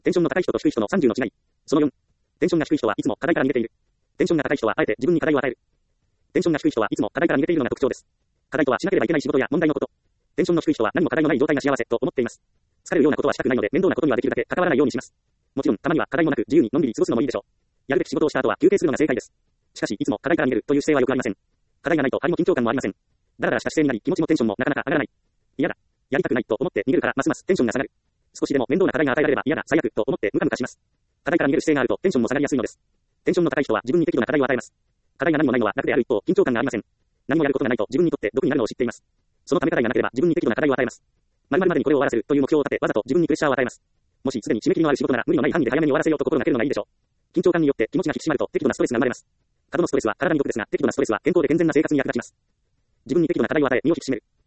テンションの高い人と低い人の30の違い。その4。テンションが低い人はいつも課題から逃げている。テンションが高い人はあえて自分に課題を与える。テンションが低い人はいつも課題から逃げているのが特徴です。課題とはしなければいけない仕事や問題のこと。テンションの低い人は何も課題のない状態が幸せと思っています。疲れるようなことはしたくないので面倒なことにはできるだけ関わらないようにします。もちろんたまには課題もなく自由にのんびり過ごすのもいいでしょう。やるべき仕事をした後は休憩するのが正解です。しかしいつも課題から逃げるという姿勢は良くありません。課題がないと張りも緊張感もありません。だらだらした姿勢になり気持ちもテンションもなかなか上がらない。嫌だ。やりたくないと思って逃げるからますますテンションが下がる。少しでも面倒な課題が与えられれば嫌だ最悪と思ってムカムカします。課題から逃げる姿勢があるとテンションも下がりやすいのです。テンションの高い人は自分に適度な課題を与えます。課題が何もないのは楽である一方緊張感がありません。何もやることがないと自分にとって毒になるのを知っています。そのため課題がなければ自分に適度な課題を与えます。〇〇までにこれを終わらせるという目標を立てわざと自分にプレッシャーを与えます。もしすでに締め切りのある仕事なら無理のない範囲で早めに終わらせようと心がけるのがいいでしょう。緊張感によって気持ちが引き締まると適度なストレスが生まれます。過度のストレスは体に毒ですが適度なストレスは健康で健全な生活に役立ちます。自分に適度な課題を与え身を引き締める。